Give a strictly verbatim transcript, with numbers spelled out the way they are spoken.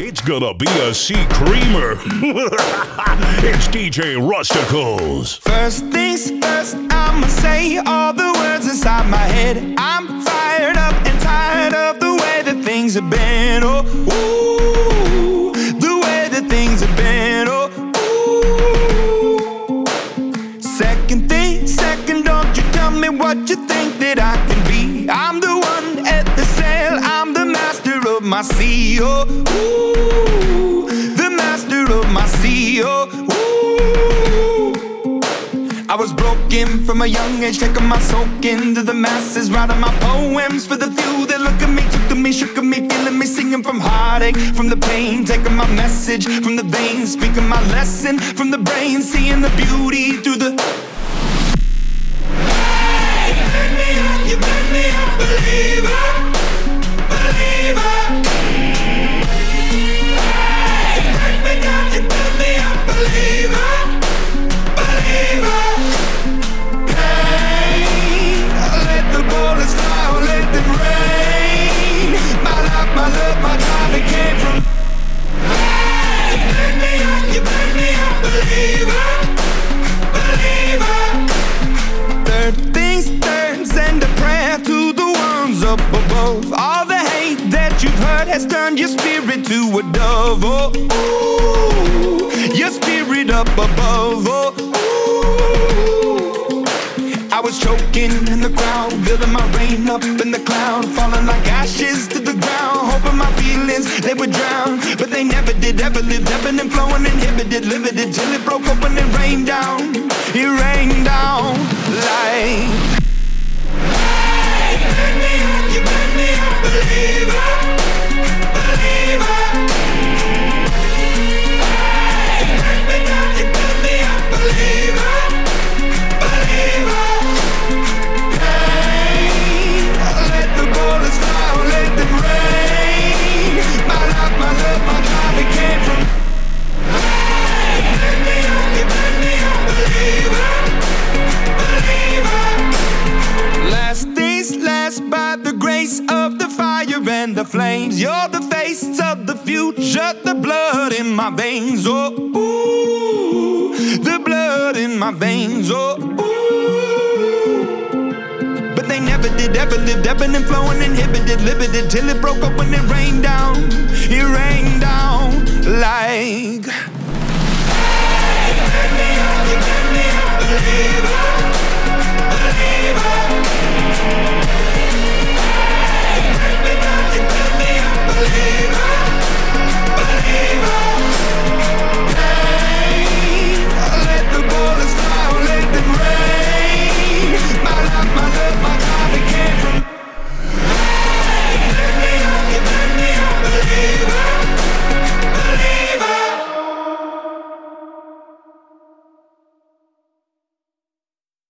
It's gonna be a sea creamer. It's D J Rusticles. First things first, I'ma say all the words inside my head. I'm fired up and tired of the way that things have been. Oh, ooh, the way that things have been. Oh, ooh. Second thing, second, don't you tell me what you think that I can be. I'm the one at the sail, I'm the master of my sea. Oh, ooh, the master of my sea. Oh, ooh. I was broken from a young age, taking my soak into the masses, writing my poems for the few that look at me, took to me, shook at me, feeling me, singing from heartache, from the pain, taking my message from the veins, speaking my lesson from the brain, seeing the beauty through the. Hey, you made me up, you made me a believer, believer. Hey, you break me down, you made me a believer, believer. Bullets fly, or let them rain. My life, my love, my drive, it came from. Hey, you made me up, you made me a believer, believer. Third things third, send a prayer to the ones up above. All the hate that you've heard has turned your spirit to a dove. Oh, ooh, your spirit up above. Oh, ooh. I was choking in the crowd, building my rain up in the cloud, falling like ashes to the ground, hoping my feelings, they would drown, but they never did, ever lived, ebbing and flowing, inhibited, limited, till it broke open and rained down, it rained down like. Hey, you made me up, you made me a believer, believer. Hey, you made me down, you made me a believer, believer. Bullets fly, or let them rain. My life, my love, my drive, it came from. Hey, you made me up, you made me a believer, believer. Last things last, by the grace of the fire and the flames. You're the face of the future, the blood in my veins. Oh, ooh, the blood in my veins. Oh, ooh. They never did, ever lived, ebbing and flowing, inhibited, limited, till it broke up when it rained down. It rained down like. Hey, you made me up, you made me a believer, believer.